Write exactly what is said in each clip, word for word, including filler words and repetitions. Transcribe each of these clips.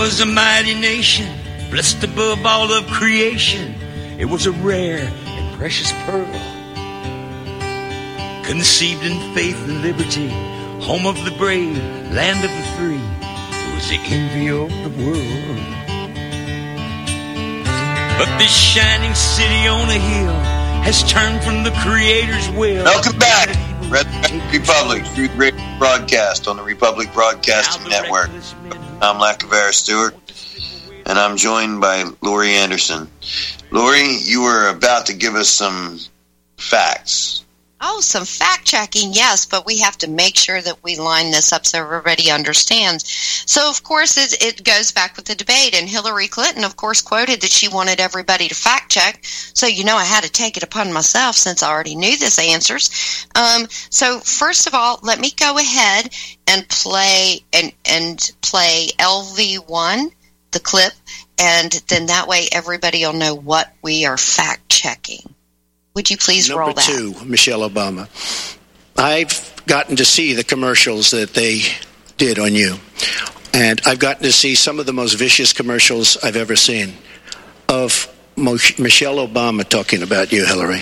was a mighty nation, blessed above all of creation. It was a rare and precious pearl, conceived in faith and liberty, home of the brave, land of the free. It was the envy of the world. But this shining city on a hill has turned from the Creator's will. Welcome back, Red Republic, Truth Radio broadcast on the Republic Broadcasting Network. I'm Lacavera Stewart, and I'm joined by Lori Anderson. Lori, you were about to give us some facts. Oh, some fact-checking, yes, but we have to make sure that we line this up so everybody understands. So, of course, it, it goes back with the debate, and Hillary Clinton, of course, quoted that she wanted everybody to fact-check. So, you know, I had to take it upon myself since I already knew this answers. Um, so, first of all, let me go ahead and play and, and play L V one, the clip, and then that way everybody will know what we are fact-checking. Would you please Number roll that? Number two, Michelle Obama. I've gotten to see the commercials that they did on you. And I've gotten to see some of the most vicious commercials I've ever seen of Mo- Michelle Obama talking about you, Hillary.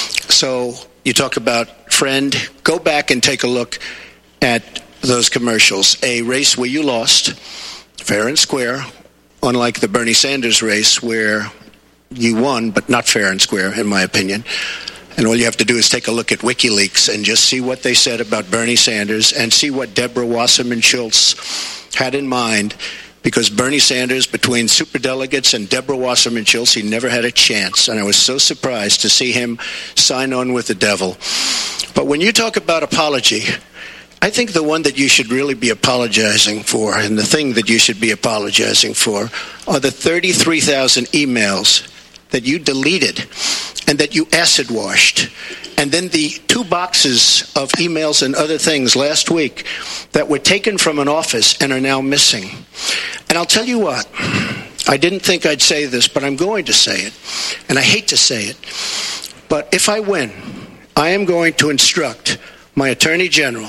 So you talk about friend. Go back and take a look at those commercials. A race where you lost, fair and square, unlike the Bernie Sanders race where you won, but not fair and square, in my opinion. And all you have to do is take a look at WikiLeaks and just see what they said about Bernie Sanders and see what Deborah Wasserman Schultz had in mind, because Bernie Sanders, between superdelegates and Deborah Wasserman Schultz, he never had a chance. And I was so surprised to see him sign on with the devil. But when you talk about apology, I think the one that you should really be apologizing for, and the thing that you should be apologizing for, are the thirty-three thousand emails that you deleted and that you acid washed. And then the two boxes of emails and other things last week that were taken from an office and are now missing. And I'll tell you what, I didn't think I'd say this, but I'm going to say it. And I hate to say it. But if I win, I am going to instruct my Attorney General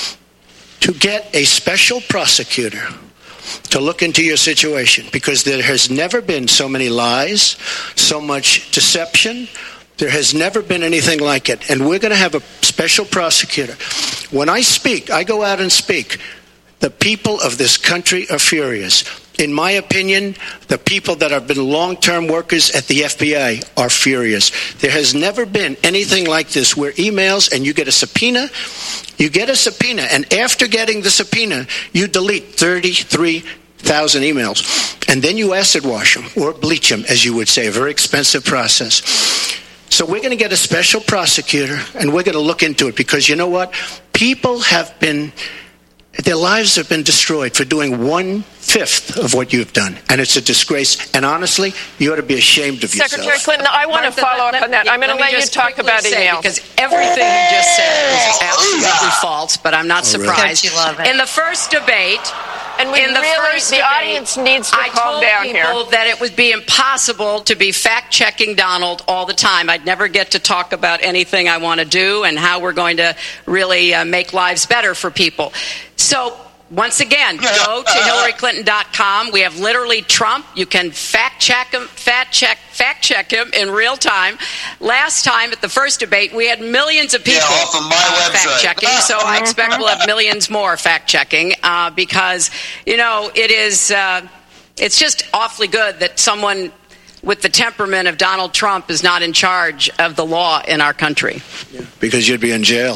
to get a special prosecutor to look into your situation, because there has never been so many lies, so much deception. There has never been anything like it. And we're going to have a special prosecutor. When I speak, I go out and speak. The people of this country are furious. In my opinion, the people that have been long-term workers at the F B I are furious. There has never been anything like this, where emails and you get a subpoena, you get a subpoena, and after getting the subpoena, you delete thirty-three thousand emails. And then you acid wash them, or bleach them, as you would say, a very expensive process. So we're going to get a special prosecutor, and we're going to look into it, because you know what? People have been... Their lives have been destroyed for doing one-fifth of what you've done. And it's a disgrace. And honestly, you ought to be ashamed of yourself. Secretary Clinton, I want Martha, to follow let, up on that. I'm going to let, let you talk about email. Because everything you just said is absolutely false, but I'm not oh, surprised. Really? Don't you love it? In the first debate... And we in the really, first the debate, audience needs to I calm down here. I told people that it would be impossible to be fact-checking Donald all the time. I'd never get to talk about anything I want to do and how we're going to really uh, make lives better for people. So... Once again, go to Hillary Clinton dot com. We have literally Trump. You can fact check him, fact check, fact check him in real time. Last time at the first debate, we had millions of people yeah, off of my uh, website. fact checking. So I expect we'll have millions more fact checking uh, because you know it is. Uh, it's just awfully good that someone with the temperament of Donald Trump is not in charge of the law in our country. Yeah, because you'd be in jail.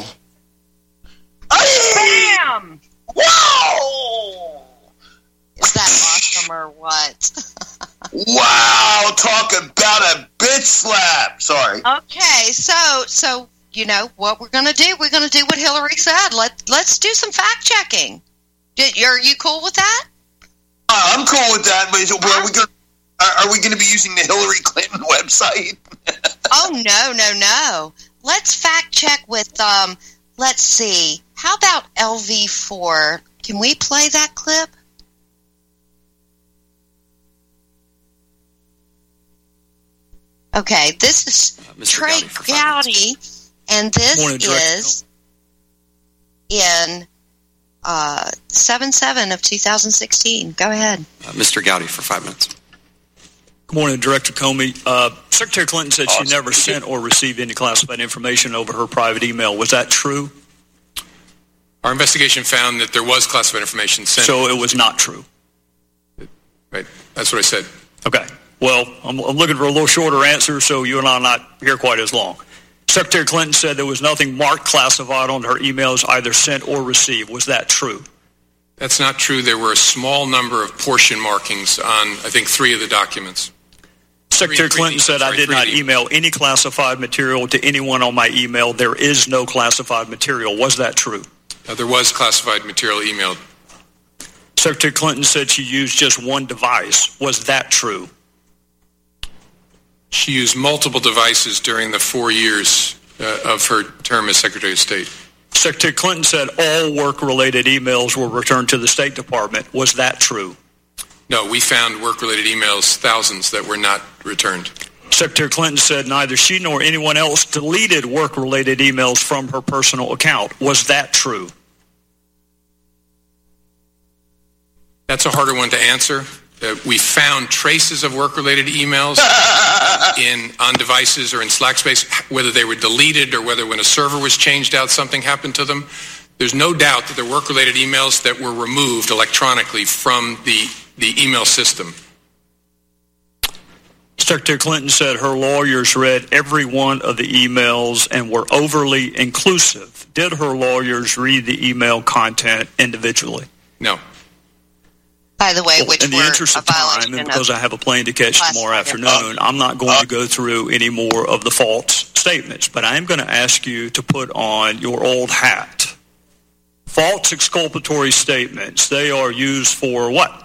Bam! Whoa! Is that awesome or what? Wow! Talk about a bitch slap. Sorry. Okay, so so you know what we're going to do? We're going to do what Hillary said. Let let's do some fact checking. Are you cool with that? Uh, I'm cool with that. But are we going? Are we going to be using the Hillary Clinton website? Oh no no no! Let's fact check with um. Let's see. How about L V four? Can we play that clip? Okay, this is uh, Trey Gowdy, and this Morning, is in uh, seven seven of two thousand sixteen. Go ahead. Uh, Mister Gowdy for five minutes. Good morning, Director Comey. Uh, Secretary Clinton said she never sent or received any classified information over her private email. Was that true? Our investigation found that there was classified information sent. So it was not true? Right. That's what I said. Okay. Well, I'm, I'm looking for a little shorter answer, so you and I are not here quite as long. Secretary Clinton said there was nothing marked classified on her emails, either sent or received. Was that true? That's not true. There were a small number of portion markings on, I think, three of the documents. Secretary Clinton said, I did not email any classified material to anyone on my email. There is no classified material. Was that true? Uh, there was classified material emailed. Secretary Clinton said she used just one device. Was that true? She used multiple devices during the four years uh, of her term as Secretary of State. Secretary Clinton said all work-related emails were returned to the State Department. Was that true? No, we found work-related emails, thousands, that were not returned. Secretary Clinton said neither she nor anyone else deleted work-related emails from her personal account. Was that true? That's a harder one to answer. Uh, we found traces of work-related emails in on devices or in Slack space, whether they were deleted or whether when a server was changed out, something happened to them. There's no doubt that there were work-related emails that were removed electronically from the the email system. Secretary Clinton said her lawyers read every one of the emails and were overly inclusive. Did her lawyers read the email content individually? No. By the way, which in the were interest of time, and because I have a plane to catch tomorrow afternoon, I'm not going to go through any more of the false statements, but I am going to ask you to put on your old hat. False exculpatory statements, they are used for what?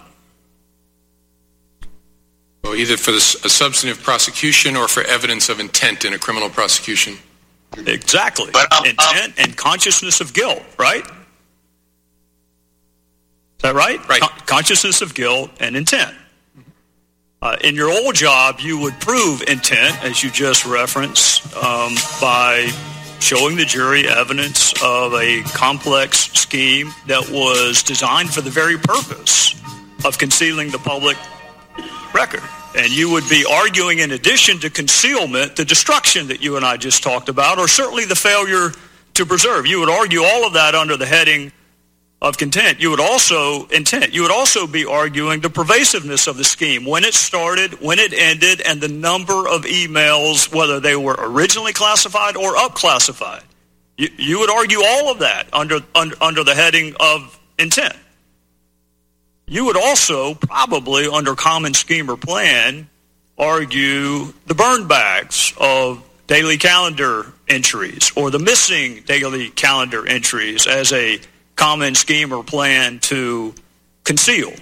Well, either for the, a substantive prosecution or for evidence of intent in a criminal prosecution. Exactly. But, um, intent and consciousness of guilt, right? Is that right? Right. Con- consciousness of guilt and intent. Uh, in your old job, you would prove intent, as you just referenced, um, by showing the jury evidence of a complex scheme that was designed for the very purpose of concealing the public record. And you would be arguing, in addition to concealment, the destruction that you and I just talked about, or certainly the failure to preserve. You would argue all of that under the heading of content. You would also intent. You would also be arguing the pervasiveness of the scheme, when it started, when it ended, and the number of emails, whether they were originally classified or up-classified. You, you would argue all of that under, under under the heading of intent. You would also probably, under common scheme or plan, argue the burn bags of daily calendar entries or the missing daily calendar entries as a common scheme or plan to conceal.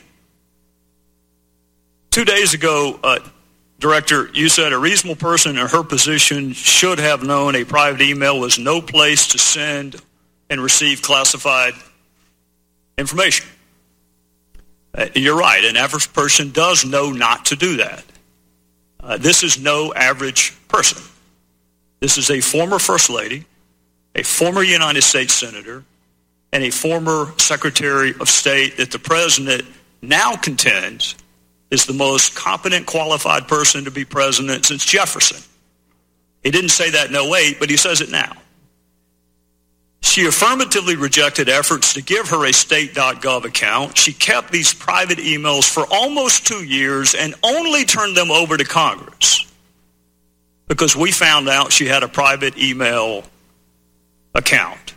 Two days ago, uh, Director, you said a reasonable person in her position should have known a private email was no place to send and receive classified information. Uh, you're right. An average person does know not to do that. Uh, this is no average person. This is a former First Lady, a former United States Senator, and a former Secretary of State that the President now contends is the most competent, qualified person to be president since Jefferson. He didn't say that in oh eight, but he says it now. She affirmatively rejected efforts to give her a state dot gov account. She kept these private emails for almost two years and only turned them over to Congress because we found out she had a private email account.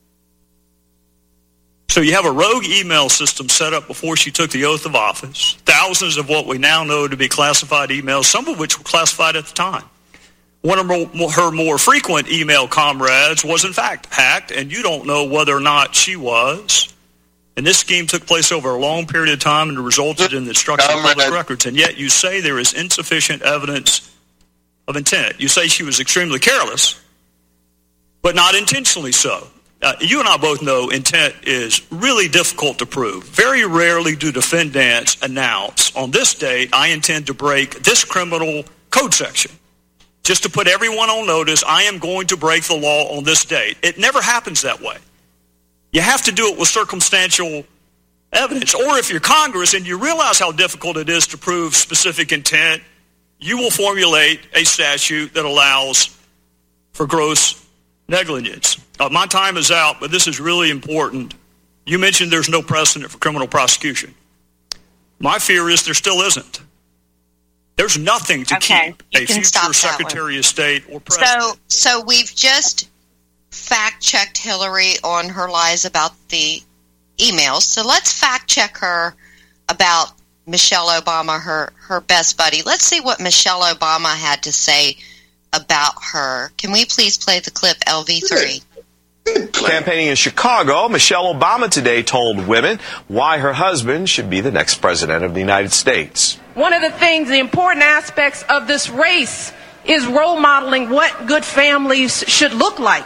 So you have a rogue email system set up before she took the oath of office, thousands of what we now know to be classified emails, some of which were classified at the time. One of her more frequent email comrades was, in fact, hacked, and you don't know whether or not she was. And this scheme took place over a long period of time and resulted in the destruction of public records. And yet you say there is insufficient evidence of intent. You say she was extremely careless, but not intentionally so. Uh, you and I both know intent is really difficult to prove. Very rarely do defendants announce, on this date, I intend to break this criminal code section. Just to put everyone on notice, I am going to break the law on this date. It never happens that way. You have to do it with circumstantial evidence. Or if you're Congress and you realize how difficult it is to prove specific intent, you will formulate a statute that allows for gross negligence. Uh, my time is out, but this is really important. You mentioned there's no precedent for criminal prosecution. My fear is there still isn't. There's nothing to okay, keep a future Secretary of State or President. So, so we've just fact-checked Hillary on her lies about the emails. So let's fact-check her about Michelle Obama, her, her best buddy. Let's see what Michelle Obama had to say about her. Can we please play the clip, L V three? Campaigning in Chicago, Michelle Obama today told women why her husband should be the next president of the United States. One of the things, the important aspects of this race is role modeling what good families should look like.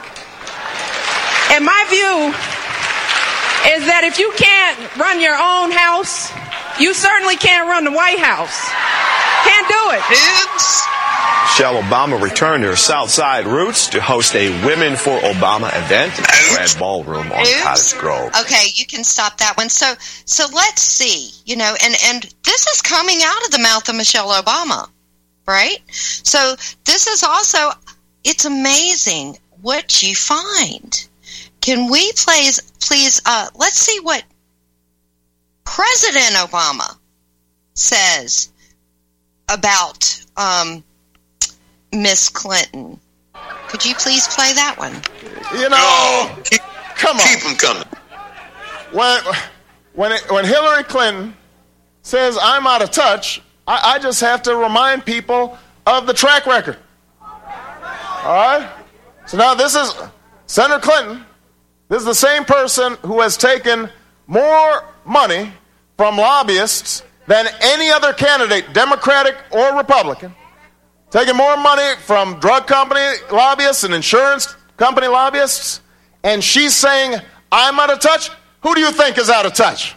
And my view is that if you can't run your own house, you certainly can't run the White House. Can't do it. Oops. Michelle Obama returned to her South Side roots to host a Women for Obama event at the Grand Ballroom on Oops. Cottage Grove. Okay, you can stop that one. So, so let's see. You know, and and this is coming out of the mouth of Michelle Obama, right? So this is also, it's amazing what you find. Can we please, please, uh, let's see what President Obama says about um, Miss Clinton. Could you please play that one? You know, oh, keep, come on. Keep them coming. When, when, it, when Hillary Clinton says I'm out of touch, I, I just have to remind people of the track record. All right? So now this is Senator Clinton. This is the same person who has taken more money from lobbyists than any other candidate, Democratic or Republican, taking more money from drug company lobbyists and insurance company lobbyists, and she's saying, I'm out of touch? Who do you think is out of touch?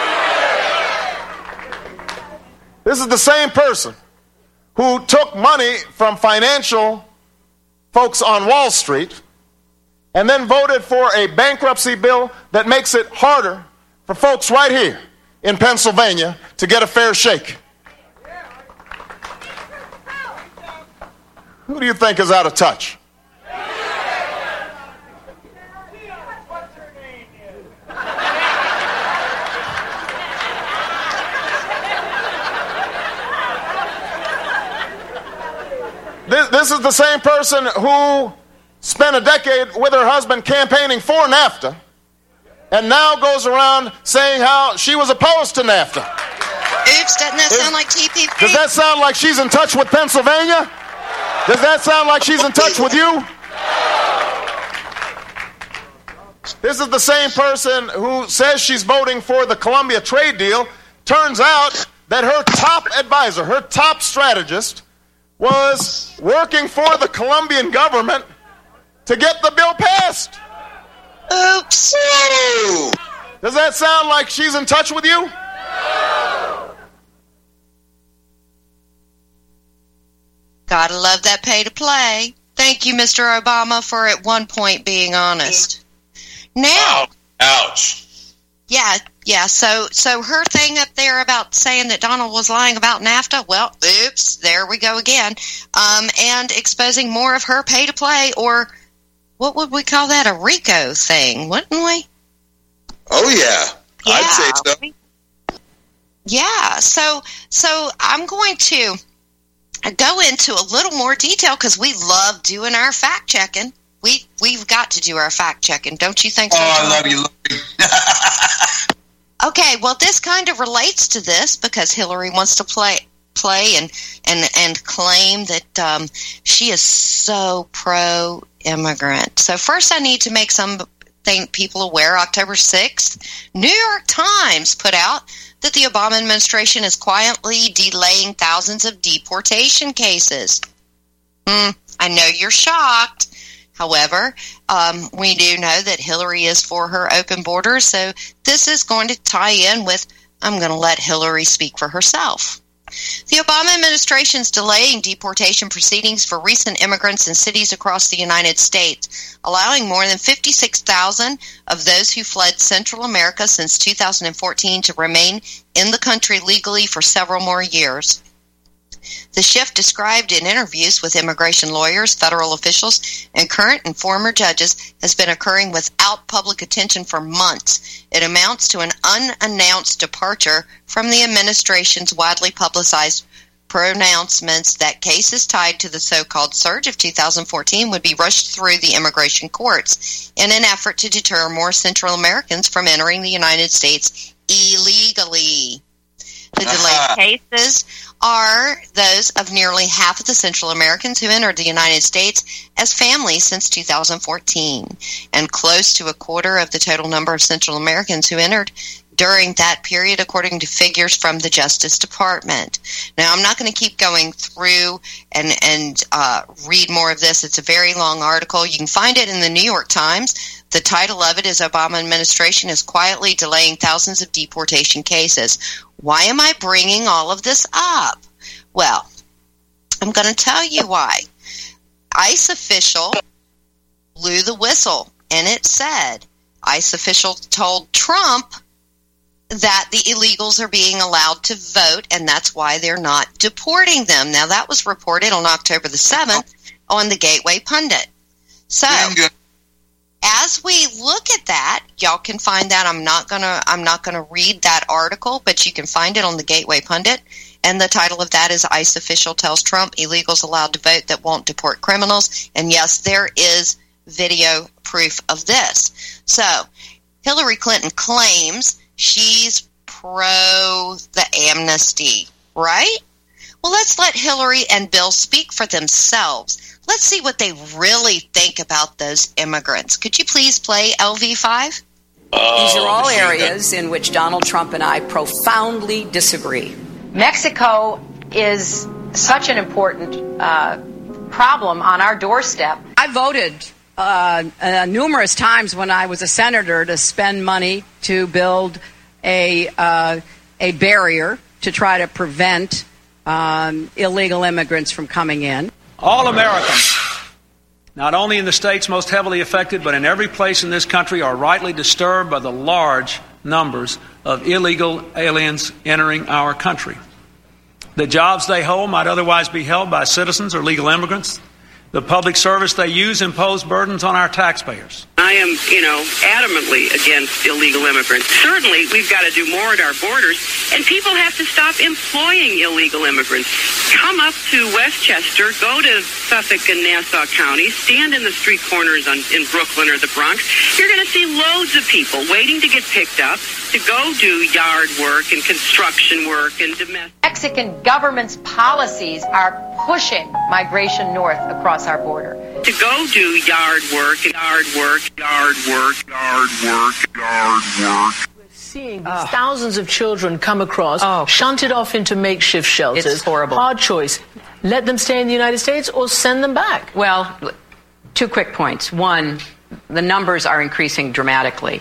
This is the same person who took money from financial folks on Wall Street and then voted for a bankruptcy bill that makes it harder for folks right here in Pennsylvania to get a fair shake. Who do you think is out of touch? This, this is the same person who spent a decade with her husband campaigning for NAFTA and now goes around saying how she was opposed to NAFTA. Oops, doesn't that Is, sound like T P P? Does that sound like she's in touch with Pennsylvania? Does that sound like she's in touch with you? This is the same person who says she's voting for the Colombia trade deal. Turns out that her top advisor, her top strategist, was working for the Colombian government to get the bill passed. Oops. Does that sound like she's in touch with you? Gotta love that pay to play. Thank you, Mister Obama, for at one point being honest. Now, ouch. Yeah, yeah. So, so her thing up there about saying that Donald was lying about NAFTA. Well, oops, there we go again. Um, and exposing more of her pay to play, or what would we call that? A RICO thing, wouldn't we? Oh yeah, yeah. I'd say so. Yeah. So, so I'm going to go into a little more detail because we love doing our fact checking. We we've got to do our fact checking, don't you think so? Oh, I love you, Lori. Okay, well, this kind of relates to this because Hillary wants to play play and and and claim that um, she is so pro immigrant. So first, I need to make some thing, people aware. October sixth, New York Times put out that the Obama administration is quietly delaying thousands of deportation cases. Hmm, I know you're shocked. However, um, we do know that Hillary is for her open borders, so this is going to tie in with, I'm going to let Hillary speak for herself. The Obama administration's delaying deportation proceedings for recent immigrants in cities across the United States, allowing more than fifty-six thousand of those who fled Central America since two thousand fourteen to remain in the country legally for several more years. The shift, described in interviews with immigration lawyers, federal officials, and current and former judges, has been occurring without public attention for months. It amounts to an unannounced departure from the administration's widely publicized pronouncements that cases tied to the so-called surge of two thousand fourteen would be rushed through the immigration courts in an effort to deter more Central Americans from entering the United States illegally. The delayed cases are those of nearly half of the Central Americans who entered the United States as families since two thousand fourteen, and close to a quarter of the total number of Central Americans who entered during that period, according to figures from the Justice Department. Now, I'm not going to keep going through and, and uh, read more of this. It's a very long article. You can find it in the New York Times. The title of it is Obama Administration is Quietly Delaying Thousands of Deportation Cases. Why am I bringing all of this up? Well, I'm going to tell you why. ICE official blew the whistle, and it said, ICE official told Trump that the illegals are being allowed to vote, and that's why they're not deporting them. Now, that was reported on October the seventh on the Gateway Pundit. So, as we look at that, y'all can find that. I'm not gonna I'm not gonna read that article, but you can find it on the Gateway Pundit. And the title of that is ICE official tells Trump illegals allowed to vote that won't deport criminals. And yes, there is video proof of this. So, Hillary Clinton claims she's pro the amnesty, right? Well, let's let Hillary and Bill speak for themselves. Let's see what they really think about those immigrants. Could you please play L V five? Oh, These are all areas in which Donald Trump and I profoundly disagree. Mexico is such an important uh, problem on our doorstep. I voted uh, uh, numerous times when I was a senator to spend money to build a uh, a barrier to try to prevent um, illegal immigrants from coming in. All Americans, not only in the states most heavily affected, but in every place in this country, are rightly disturbed by the large numbers of illegal aliens entering our country. The jobs they hold might otherwise be held by citizens or legal immigrants. The public service they use impose burdens on our taxpayers. I am, you know, adamantly against illegal immigrants. Certainly, we've got to do more at our borders, and people have to stop employing illegal immigrants. Come up to Westchester, go to Suffolk and Nassau counties, stand in the street corners on, in Brooklyn or the Bronx. You're going to see loads of people waiting to get picked up to go do yard work and construction work and domestic. Mexican government's policies are pushing migration north across our border. To go do yard work, yard work, yard work, yard work, yard work. We're seeing these oh. thousands of children come across, oh. shunted off into makeshift shelters. It's horrible. Hard choice. Let them stay in the United States or send them back. Well, two quick points. One, the numbers are increasing dramatically.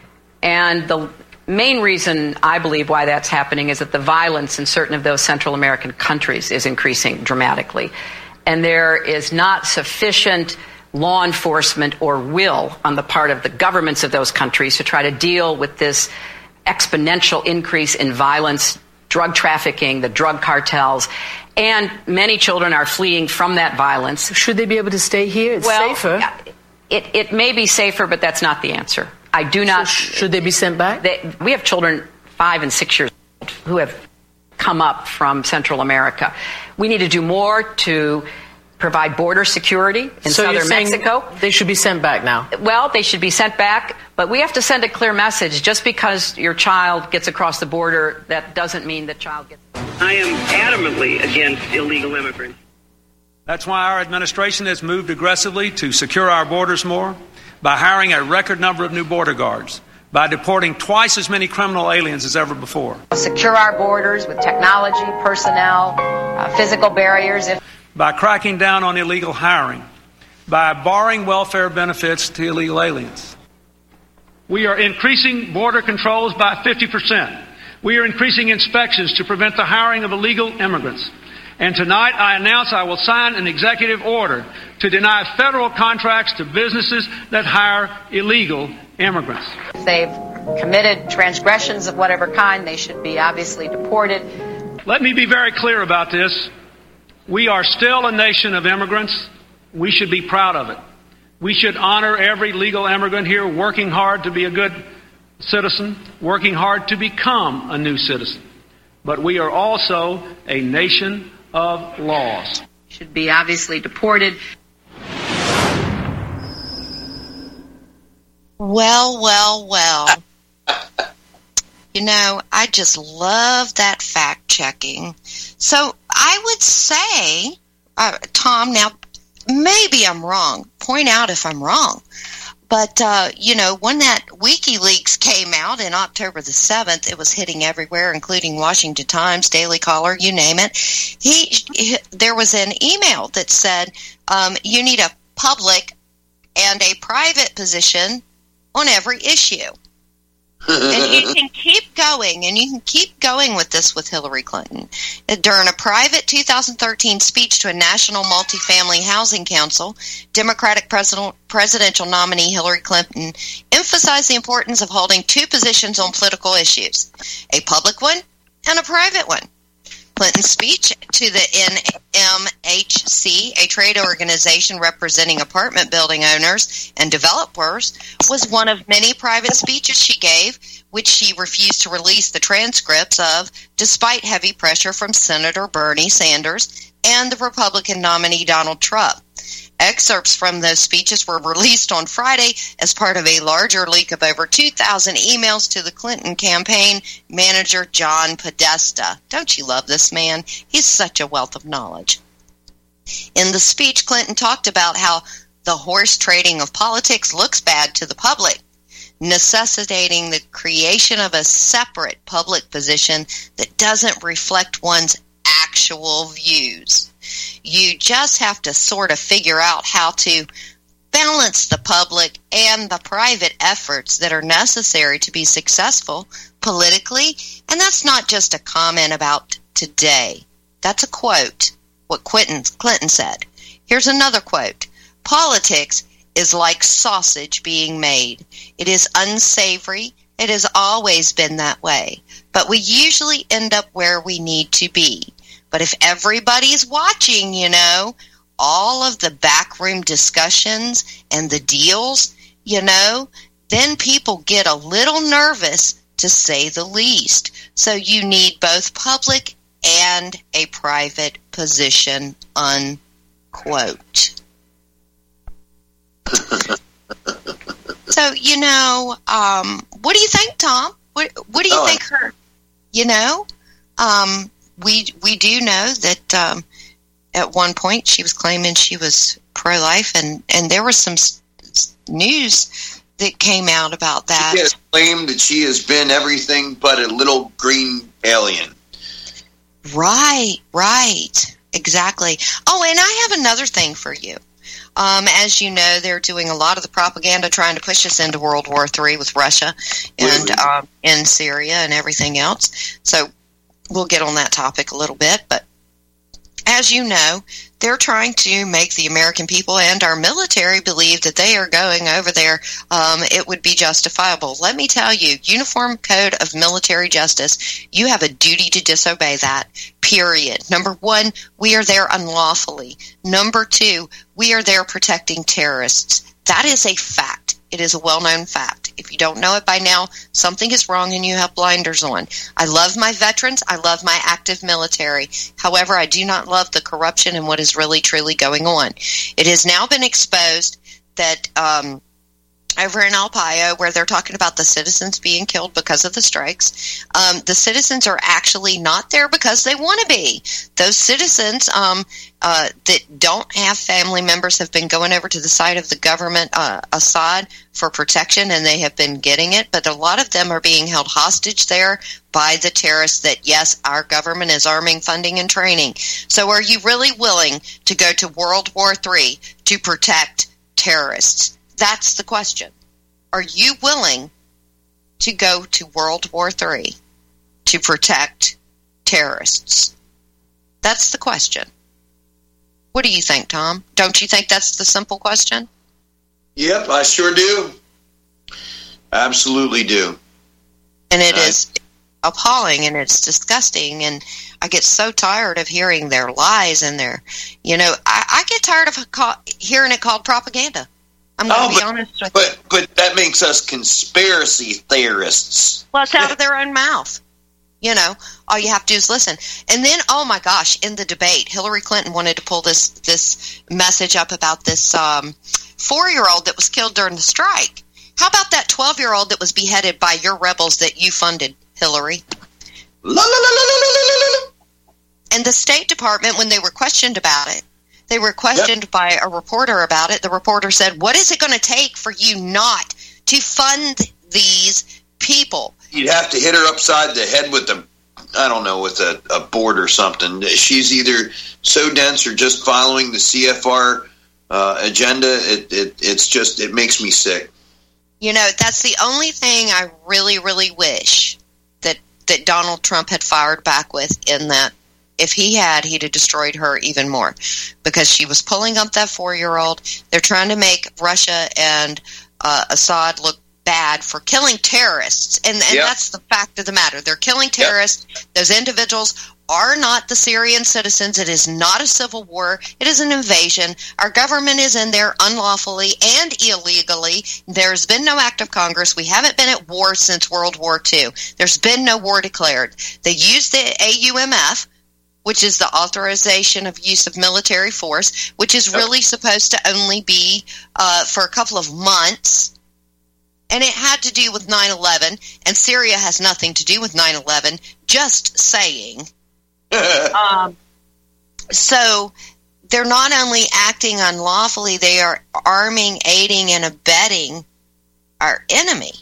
And the main reason I believe why that's happening is that the violence in certain of those Central American countries is increasing dramatically. And there is not sufficient law enforcement or will on the part of the governments of those countries to try to deal with this exponential increase in violence, drug trafficking, the drug cartels. And many children are fleeing from that violence. Should they be able to stay here? It's well, safer. It, it may be safer, but that's not the answer. I do not. So should they be sent back? They, we have children five and six years old who have come up from Central America. We need to do more to provide border security in so southern Mexico. They should be sent back now. Well, they should be sent back, but we have to send a clear message. Just because your child gets across the border, that doesn't mean the child gets. I am adamantly against illegal immigrants. That's why our administration has moved aggressively to secure our borders more, by hiring a record number of new border guards, by deporting twice as many criminal aliens as ever before. Secure our borders with technology, personnel, uh, physical barriers. If- by cracking down on illegal hiring, by barring welfare benefits to illegal aliens. We are increasing border controls by fifty percent. We are increasing inspections to prevent the hiring of illegal immigrants. And tonight I announce I will sign an executive order to deny federal contracts to businesses that hire illegal immigrants. If they've committed transgressions of whatever kind, they should be obviously deported. Let me be very clear about this. We are still a nation of immigrants. We should be proud of it. We should honor every legal immigrant here working hard to be a good citizen, working hard to become a new citizen. But we are also a nation of laws. Should be obviously deported. Well, well, well. You know, I just love that fact checking. So I would say, uh, Tom, now maybe I'm wrong. Point out if I'm wrong. But, uh, you know, when that WikiLeaks came out in October the seventh, it was hitting everywhere, including Washington Times, Daily Caller, you name it. He, he there was an email that said um, you need a public and a private position on every issue. And you can keep going, and you can keep going with this with Hillary Clinton. During a private two thousand thirteen speech to a national multifamily housing council, Democratic president, presidential nominee Hillary Clinton emphasized the importance of holding two positions on political issues, a public one and a private one. Clinton's speech to the N M H C, a trade organization representing apartment building owners and developers, was one of many private speeches she gave, which she refused to release the transcripts of, despite heavy pressure from Senator Bernie Sanders and the Republican nominee Donald Trump. Excerpts from those speeches were released on Friday as part of a larger leak of over two thousand emails to the Clinton campaign manager John Podesta. Don't you love this man? He's such a wealth of knowledge. In the speech, Clinton talked about how the horse trading of politics looks bad to the public, necessitating the creation of a separate public position that doesn't reflect one's actual views. You just have to sort of figure out how to balance the public and the private efforts that are necessary to be successful politically. And that's not just a comment about today. That's a quote, what Clinton, Clinton said. Here's another quote. Politics is like sausage being made. It is unsavory. It has always been that way. But we usually end up where we need to be. But if everybody's watching, you know, all of the backroom discussions and the deals, you know, then people get a little nervous, to say the least. So you need both public and a private position, unquote. So, you know, um, what do you think, Tom? What, what do you oh, think her, you know, um, We we do know that um, at one point she was claiming she was pro-life, and, and there was some s- news that came out about that. She has claimed that she has been everything but a little green alien. Right, right, exactly. Oh, and I have another thing for you. Um, as you know, they're doing a lot of the propaganda trying to push us into World War Three with Russia and um, in Syria and everything else. So we'll get on that topic a little bit, but as you know, they're trying to make the American people and our military believe that they are going over there. Um, it would be justifiable. Let me tell you, Uniform Code of Military Justice, you have a duty to disobey that, period. Number one, we are there unlawfully. Number two, we are there protecting terrorists. That is a fact. It is a well-known fact. If you don't know it by now, something is wrong and you have blinders on. I love my veterans. I love my active military. However, I do not love the corruption and what is really, truly going on. It has now been exposed that um, over in El Paso, where they're talking about the citizens being killed because of the strikes, um, the citizens are actually not there because they want to be. Those citizens um, uh, that don't have family members have been going over to the side of the government, uh, Assad, for protection, and they have been getting it. But a lot of them are being held hostage there by the terrorists that, yes, our government is arming, funding, and training. So are you really willing to go to World War Three to protect terrorists? That's the question. Are you willing to go to World War Three to protect terrorists? That's the question. What do you think, Tom? Don't you think that's the simple question? Yep, I sure do. Absolutely do. And it I, is appalling and it's disgusting, and I get so tired of hearing their lies and their, you know, I, I get tired of call, hearing it called propaganda. I'm going to oh, be but, honest with but, you. But that makes us conspiracy theorists. Well, it's out of their own mouth. You know, all you have to do is listen. And then, oh my gosh, in the debate, Hillary Clinton wanted to pull this this message up about this um, four-year-old that was killed during the strike. How about that twelve-year-old that was beheaded by your rebels that you funded, Hillary? La, la, la, la, la, la, la. And the State Department, when they were questioned about it, they were questioned yep. by a reporter about it. The reporter said, what is it going to take for you not to fund these people? You'd have to hit her upside the head with a, I don't know, with a, a board or something. She's either so dense or just following the C F R uh, agenda. It, it it's just, it makes me sick. You know, that's the only thing I really, really wish that, that Donald Trump had fired back with, in that if he had, he'd have destroyed her even more, because she was pulling up that four-year-old. They're trying to make Russia and uh, Assad look bad for killing terrorists, and, and yep. that's the fact of the matter. They're killing terrorists. Yep. Those individuals are not the Syrian citizens. It is not a civil war. It is an invasion. Our government is in there unlawfully and illegally. There's been no act of Congress. We haven't been at war since World War Two. There's been no war declared. They used the A U M F, which is the Authorization of Use of Military Force, which is really supposed to only be uh, for a couple of months. And it had to do with nine eleven, and Syria has nothing to do with nine eleven, just saying. um, so they're not only acting unlawfully, they are arming, aiding, and abetting our enemy.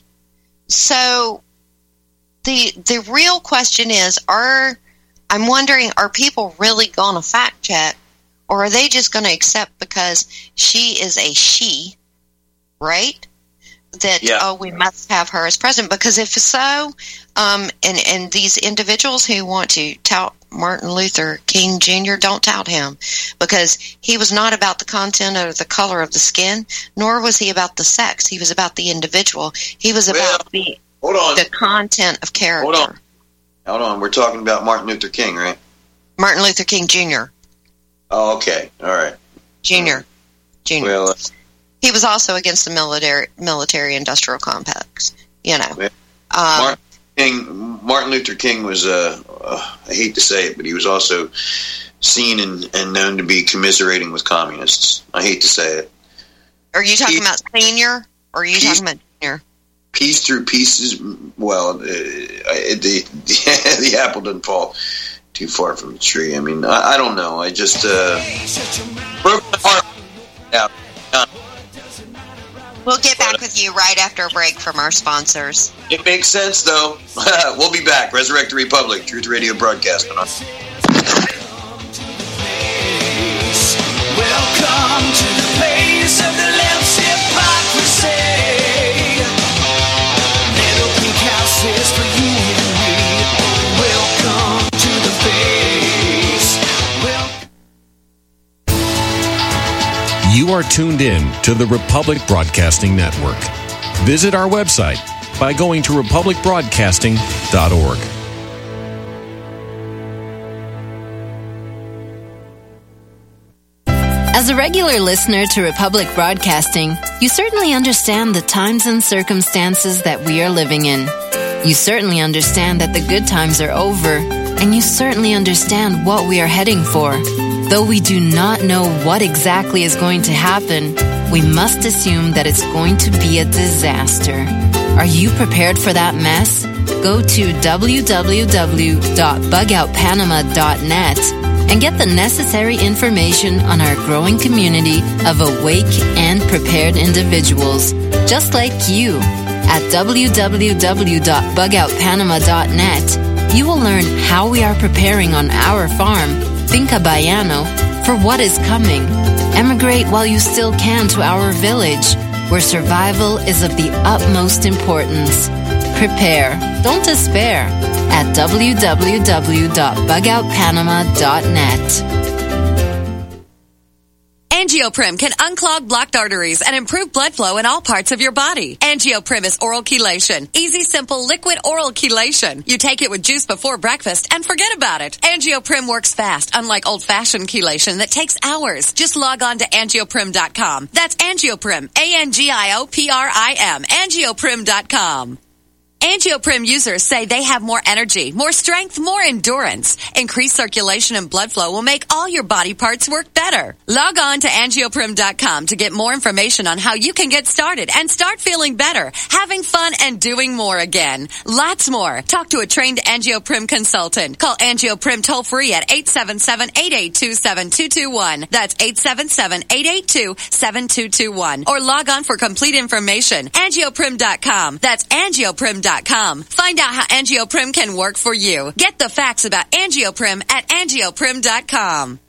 So the the real question is, are I'm wondering, are people really going to fact check, or are they just going to accept because she is a she, right? That, yeah. oh, we must have her as president. Because if so, um, and, and these individuals who want to tout Martin Luther King Junior, don't tout him, because he was not about the content or the color of the skin, nor was he about the sex. He was about the individual. He was about well, the, hold on. the content of character. Hold on. Hold on. We're talking about Martin Luther King, right? Martin Luther King Junior Oh, okay. All right. Junior. Junior. Well, uh, he was also against the military military industrial complex, you know. Yeah. Um, Martin, King, Martin Luther King was, uh, uh, I hate to say it, but he was also seen and, and known to be commiserating with communists. I hate to say it. Are you talking peace, about senior, or are you peace, talking about junior? Peace through pieces, well, uh, the, the, the apple doesn't fall too far from the tree. I mean, I, I don't know. I just uh, broke my heart out. We'll get back with you right after a break from our sponsors. It makes sense, though. We'll be back. Resurrect the Republic, Truth Radio broadcasting. Welcome to the place of the left's hypocrisy. Little pink houses for you and me. Welcome to the face. Well- You are tuned in to the Republic Broadcasting Network. Visit our website by going to republic broadcasting dot org. As a regular listener to Republic Broadcasting, you certainly understand the times and circumstances that we are living in. You certainly understand that the good times are over, and you certainly understand what we are heading for. Though we do not know what exactly is going to happen, we must assume that it's going to be a disaster. Are you prepared for that mess? Go to w w w dot bug out panama dot net and get the necessary information on our growing community of awake and prepared individuals, just like you. At w w w dot bug out panama dot net, you will learn how we are preparing on our farm, Finca Bayano, for what is coming. Emigrate while you still can to our village, where survival is of the utmost importance. prepare. Don't despair at w w w dot bug out panama dot net. Angioprim can unclog blocked arteries and improve blood flow in all parts of your body. Angioprim is oral chelation. Easy, simple, liquid oral chelation. You take it with juice before breakfast and forget about it. Angioprim works fast, unlike old-fashioned chelation that takes hours. Just log on to angioprim dot com. That's Angioprim, A N G I O P R I M, angioprim dot com. Angioprim users say they have more energy, more strength, more endurance. Increased circulation and blood flow will make all your body parts work better. Log on to angioprim dot com to get more information on how you can get started and start feeling better, having fun, and doing more again. Lots more. Talk to a trained Angioprim consultant. Call Angioprim toll-free at eight seven seven, eight eight two, seven two two one. That's eight seven seven, eight eight two, seven two two one. Or log on for complete information. angioprim dot com. That's angioprim dot com. Find out how Angioprim can work for you. Get the facts about Angioprim at angioprim dot com.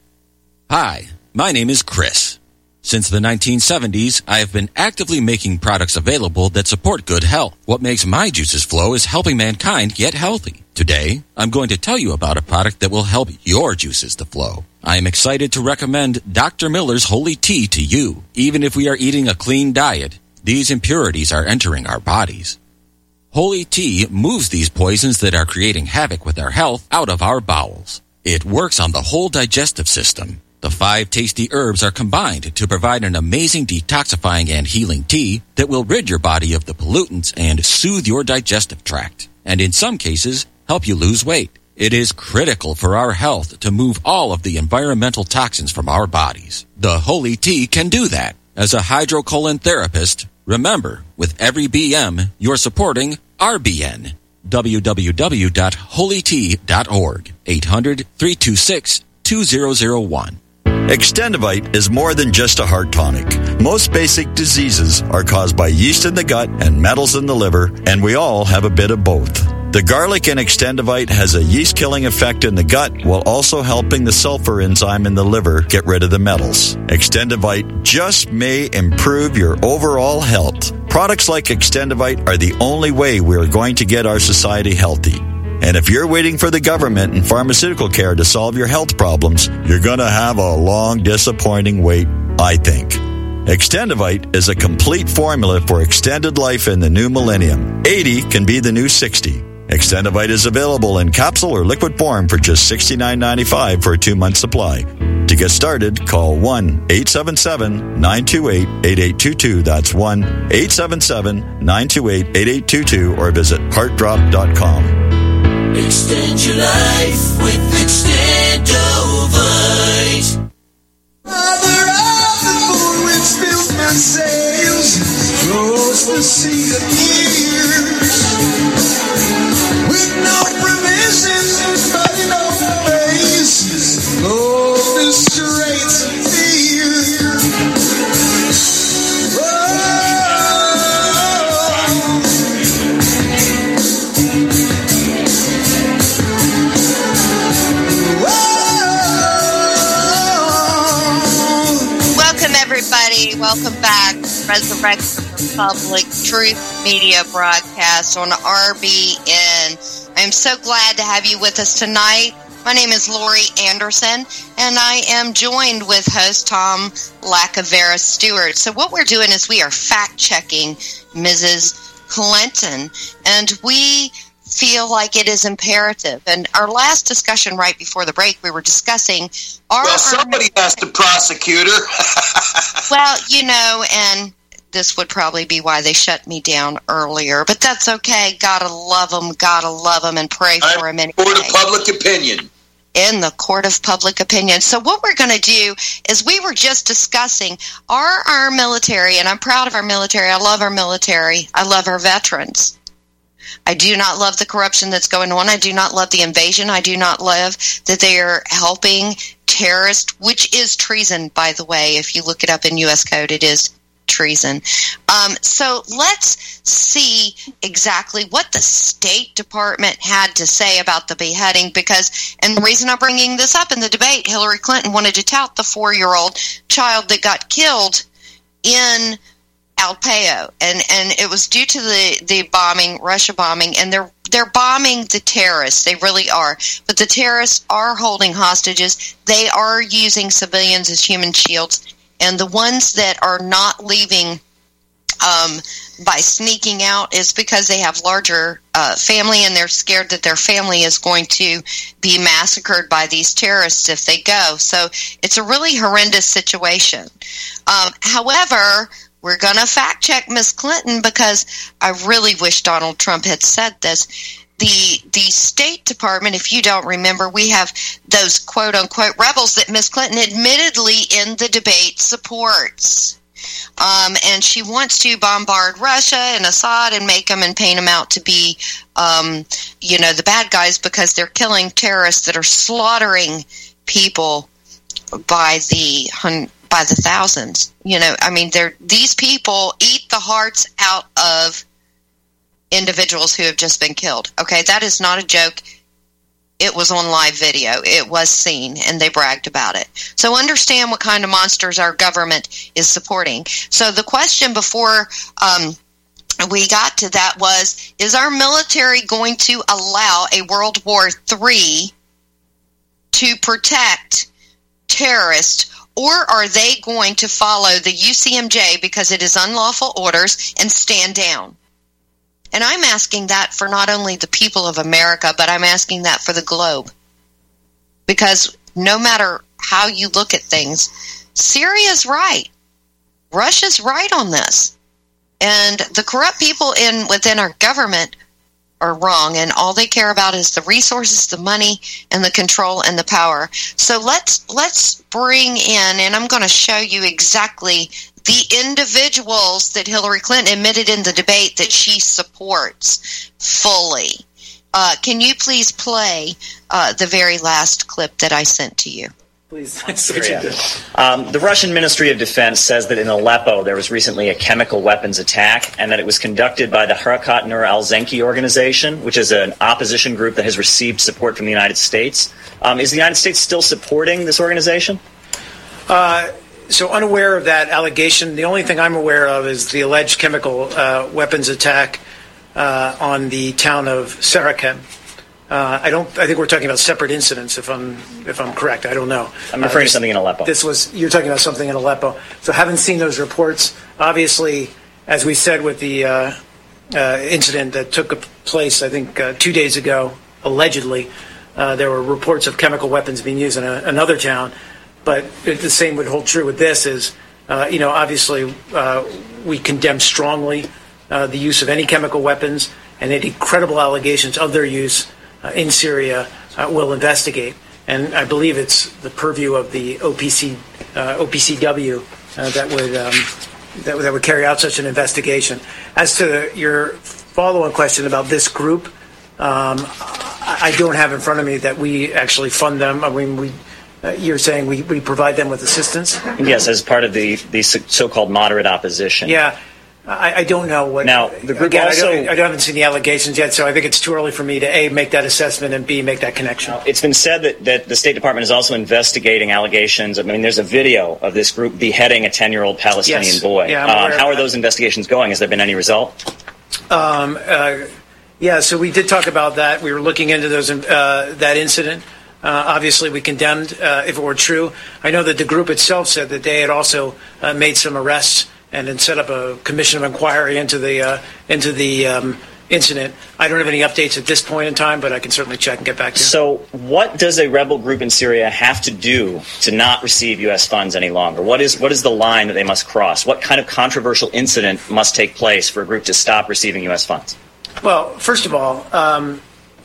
Hi, my name is Chris. Since the nineteen seventies, I have been actively making products available that support good health. What makes my juices flow is helping mankind get healthy. Today, I'm going to tell you about a product that will help your juices to flow. I am excited to recommend Doctor Miller's Holy Tea to you. Even if we are eating a clean diet, these impurities are entering our bodies. Holy Tea moves these poisons that are creating havoc with our health out of our bowels. It works on the whole digestive system. The five tasty herbs are combined to provide an amazing detoxifying and healing tea that will rid your body of the pollutants and soothe your digestive tract, and in some cases, help you lose weight. It is critical for our health to move all of the environmental toxins from our bodies. The Holy Tea can do that. As a hydrocolon therapist, remember, with every B M, you're supporting R B N. w w w dot holy tea dot org. eight hundred, three two six, two zero zero one. Extendivite is more than just a heart tonic. Most basic diseases are caused by yeast in the gut and metals in the liver, and we all have a bit of both. The garlic in Extendivite has a yeast-killing effect in the gut while also helping the sulfur enzyme in the liver get rid of the metals. Extendivite just may improve your overall health. Products like Extendivite are the only way we are going to get our society healthy. And if you're waiting for the government and pharmaceutical care to solve your health problems, you're going to have a long, disappointing wait, I think. Extendivite is a complete formula for extended life in the new millennium. eighty can be the new sixty. Extendivite is available in capsule or liquid form for just sixty-nine ninety-five for a two-month supply. To get started, call one eight seven seven, nine two eight, eight eight two two. That's one eight seven seven, nine two eight, eight eight two two or visit heart drop dot com. Extend your life with Extendovite. Mother of the moon, which fills my sails, flows the sea of years. With no provision, but no face, flows the straits of fear. Everybody, welcome back to Resurrection Republic Truth Media broadcast on R B N. I'm so glad to have you with us tonight. My name is Lori Anderson, and I am joined with host Tom Lacavera Stewart. So what we're doing is we are fact-checking Missus Clinton, and we feel like it is imperative. And our last discussion right before the break, we were discussing... Are well, somebody our, has to prosecute her. Well, you know, and this would probably be why they shut me down earlier, but that's okay. Gotta love them, gotta love them, and pray I'm for them anyway. Court of public opinion. In the court of public opinion. So what we're going to do is we were just discussing, are our military, and I'm proud of our military, I love our military, I love our veterans. I do not love the corruption that's going on. I do not love the invasion. I do not love that they are helping terrorists, which is treason, by the way. If you look it up in U S Code, it is treason. Um, so let's see exactly what the State Department had to say about the beheading, because, and the reason I'm bringing this up in the debate, Hillary Clinton wanted to tout the four-year-old child that got killed in Alpeo, and, and it was due to the, the bombing, Russia bombing, and they're they're bombing the terrorists. They really are. But the terrorists are holding hostages. They are using civilians as human shields, and the ones that are not leaving um, by sneaking out is because they have larger uh, family, and they're scared that their family is going to be massacred by these terrorists if they go. So it's a really horrendous situation. Um, however, we're going to fact check Miss Clinton, because I really wish Donald Trump had said this. The the State Department, if you don't remember, we have those quote-unquote rebels that Miss Clinton admittedly in the debate supports. Um, and she wants to bombard Russia and Assad and make them and paint them out to be, um, you know, the bad guys, because they're killing terrorists that are slaughtering people by the hun- by the thousands. You know, I mean, they're, these people eat the hearts out of individuals who have just been killed. Okay, that is not a joke. It was on live video. It was seen, and they bragged about it. So understand what kind of monsters our government is supporting. So the question before um, we got to that was, is our military going to allow a World War Three to protect terrorists, or are they going to follow the U C M J because it is unlawful orders and stand down? And I'm asking that for not only the people of America, but I'm asking that for the globe. Because no matter how you look at things, Syria's right. Russia's right on this. And the corrupt people in within our government are wrong, and all they care about is the resources, the money, and the control and the power. So let's let's bring in, and I'm going to show you exactly the individuals that Hillary Clinton admitted in the debate that she supports fully. Uh, can you please play uh, the very last clip that I sent to you? Please. Um, the Russian Ministry of Defense says that in Aleppo there was recently a chemical weapons attack, and that it was conducted by the Harakat Nur al-Zenki organization, which is an opposition group that has received support from the United States. Um, is the United States still supporting this organization? Uh, so unaware of that allegation. The only thing I'm aware of is the alleged chemical uh, weapons attack uh, on the town of Sarakhem. Uh, I don't. I think we're talking about separate incidents. If I'm, if I'm correct, I don't know. I'm referring uh, to something in Aleppo. This was. You're talking about something in Aleppo. So haven't seen those reports. Obviously, as we said with the uh, uh, incident that took place, I think uh, two days ago, allegedly, uh, there were reports of chemical weapons being used in a, another town. But it, the same would hold true with this. Is uh, you know, obviously, uh, we condemn strongly uh, the use of any chemical weapons, and any credible allegations of their use Uh, in Syria uh, will investigate, and I believe it's the purview of the O P C, uh, O P C W uh, that would um, that, that would carry out such an investigation. As to your follow-on question about this group, um, I, I don't have in front of me that we actually fund them. I mean, we. Uh, you're saying we, we provide them with assistance? Yes, as part of the the so-called moderate opposition. Yeah. I, I don't know what. Now, the group again, also. I, don't, I haven't seen the allegations yet, so I think it's too early for me to A, make that assessment, and B, make that connection. It's been said that, that the State Department is also investigating allegations. I mean, there's a video of this group beheading a ten-year-old Palestinian yes. boy. Yeah, um, how are those investigations going? Has there been any result? Um, uh, yeah, so we did talk about that. We were looking into those uh, that incident. Uh, obviously, we condemned uh, if it were true. I know that the group itself said that they had also uh, made some arrests and then set up a commission of inquiry into the uh, into the um, incident. I don't have any updates at this point in time, but I can certainly check and get back to you. So what does a rebel group in Syria have to do to not receive U S funds any longer? What is what is the line that they must cross? What kind of controversial incident must take place for a group to stop receiving U S funds? Well, first of all, um,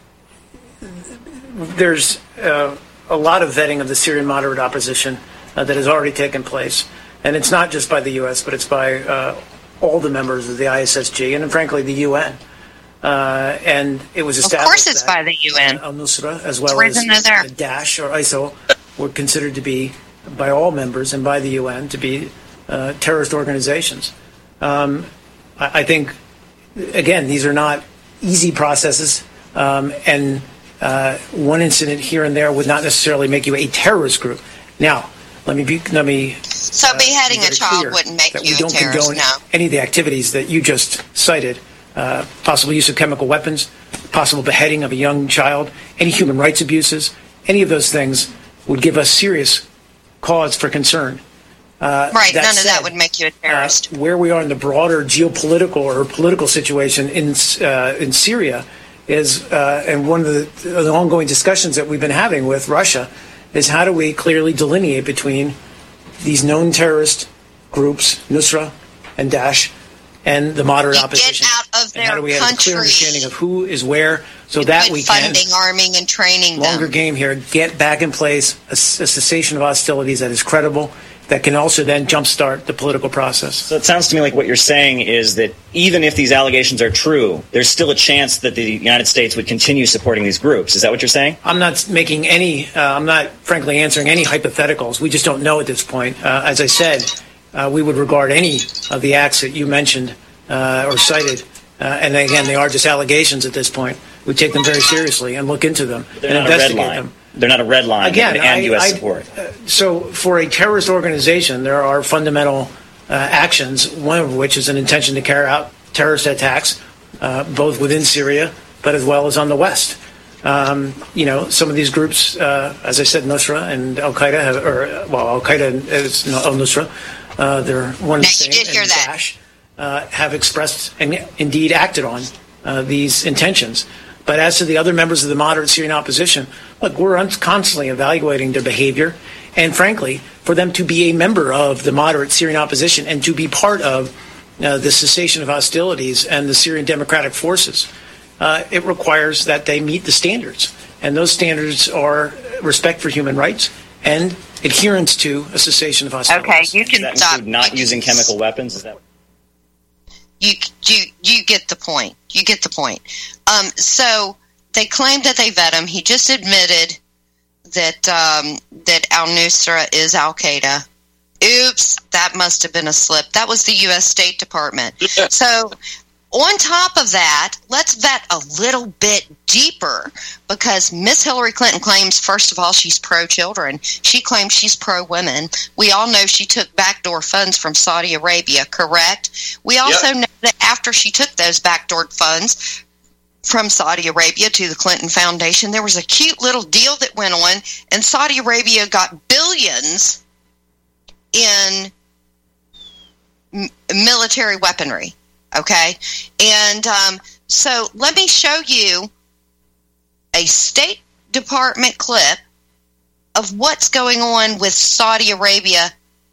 there's uh, a lot of vetting of the Syrian moderate opposition uh, that has already taken place. And it's not just by the U S, but it's by uh, all the members of the I S S G and, frankly, the U N. Uh, and it was established. Of course, it's by the U N. Al Nusra, as well as Daesh or I S I L, were considered to be, by all members and by the U N, to be uh, terrorist organizations. Um, I, I think, again, these are not easy processes, um, and uh, one incident here and there would not necessarily make you a terrorist group. Now, let me be, let me. So uh, beheading be a child clear wouldn't make that you we a don't terrorist. condone No. any of the activities that you just cited. Uh, possible use of chemical weapons, possible beheading of a young child, any human rights abuses, any of those things would give us serious cause for concern. Uh, right, that none said, of that would make you a terrorist. Uh, where we are in the broader geopolitical or political situation in uh, in Syria is, uh, and one of the, the ongoing discussions that we've been having with Russia is how do we clearly delineate between these known terrorist groups, Nusra and Daesh, and the moderate you opposition. Get out of their and how do we have country. a clear understanding of who is where, so that we can funding, arming, and training longer them. game here, get back in place a, a cessation of hostilities that is credible, that can also then jumpstart the political process. So it sounds to me like what you're saying is that even if these allegations are true, there's still a chance that the United States would continue supporting these groups. Is that what you're saying? I'm not making any, uh, I'm not frankly answering any hypotheticals. We just don't know at this point. Uh, as I said, uh, we would regard any of the acts that you mentioned uh, or cited, uh, and again, they are just allegations at this point. We take them very seriously and look into them They're and not a red investigate line. them. They're not a red line. Again, and U S I, support. I, uh, so for a terrorist organization, there are fundamental uh, actions, one of which is an intention to carry out terrorist attacks, uh, both within Syria, but as well as on the West. Um, you know, some of these groups, uh, as I said, Nusra and Al-Qaeda, have, or, well, Al-Qaeda is no, Al-Nusra, uh, they're one of the same, you did hear and that. Daesh, uh, have expressed and indeed acted on uh, these intentions. But as to the other members of the moderate Syrian opposition, look, we're constantly evaluating their behavior. And frankly, for them to be a member of the moderate Syrian opposition and to be part of uh, the cessation of hostilities and the Syrian Democratic Forces, uh, it requires that they meet the standards. And those standards are respect for human rights and adherence to a cessation of hostilities. Okay, you can Does that stop. include not using chemical weapons? Is that? You you you get the point. You get the point. Um, so they claim that they vet him. He just admitted that um, that Al-Nusra is Al-Qaeda. Oops, that must have been a slip. That was the U S State Department. Yeah. So on top of that, let's vet a little bit deeper, because Miss Hillary Clinton claims, first of all, she's pro-children. She claims she's pro-women. We all know she took backdoor funds from Saudi Arabia, correct? We also yep. know that after she took those backdoor funds from Saudi Arabia to the Clinton Foundation, there was a cute little deal that went on, and Saudi Arabia got billions in m- military weaponry. Okay, and um, so let me show you a State Department clip of what's going on with Saudi Arabia